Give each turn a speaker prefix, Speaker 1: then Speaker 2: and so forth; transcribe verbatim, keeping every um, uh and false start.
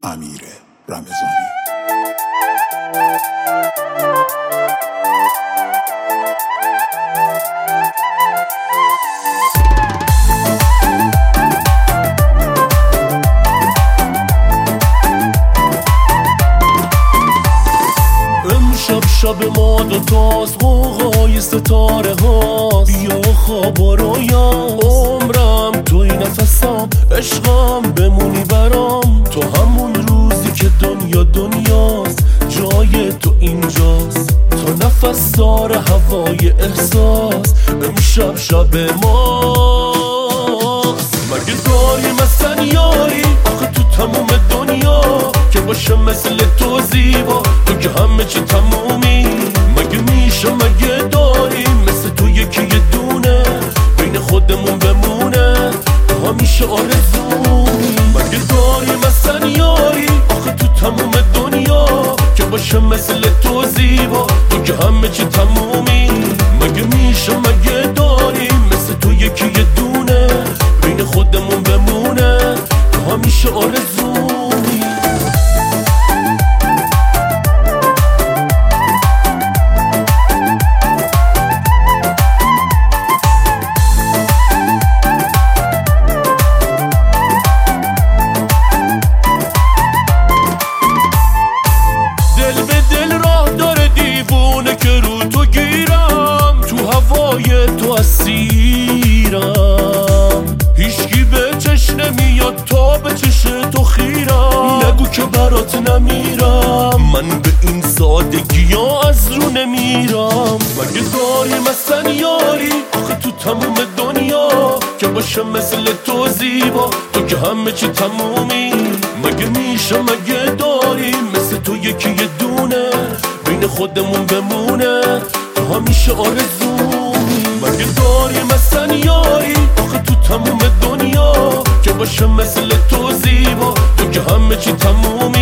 Speaker 1: امیر رمضانی.
Speaker 2: امشب شب ما دوتاست، قوقای ستاره هاست. بیا خوابا رویا، عمرم توی نفسم، عشقم بمونی برام. تو همون روزی که دنیا دنیاست، جای تو اینجاست. تو نفس داره هوای احساس، امشب شب ماست. مگه داری مثلا یاری آخه تو تموم دنیا که باشه مثل تو زیبا؟ تو که همه چی تمومی. مگه میشه مگه داری مثل تو یکی یه دونه بین خودمون بمونه؟ تو همیشه آرزومی. مگه داری مثلا یاری آخه تو تموم دنیا که باشه مثل تو زیبا؟ تو که همه چی تمومی. مگه میشه مگه داری مثل تو یکی یه دونه بین خودمون بمونه؟ تو همیشه آرزومی. دل به دل راه داره دیوونه که رو تو گیرم، تو هوای تو اسیرم. هیچکی به چش نمیاد تا به چش تو خیرم. نگو که برات نمیرم، من به این سادگی ها از رو نمیرم. مگه داری مثلا یاری آخه تو تموم دنیا که باشه مثل تو زیبا؟ تو که همه چی تمومی. مگه میشه مگه داری مثل تو یکی یه دونه بین خودمون بمونه؟ تو همیشه آرزومی. مگه داری مثلا یاری آخه تو تموم دنیا که باشه مثل تو زیبا؟ تو که همه چی تمومی.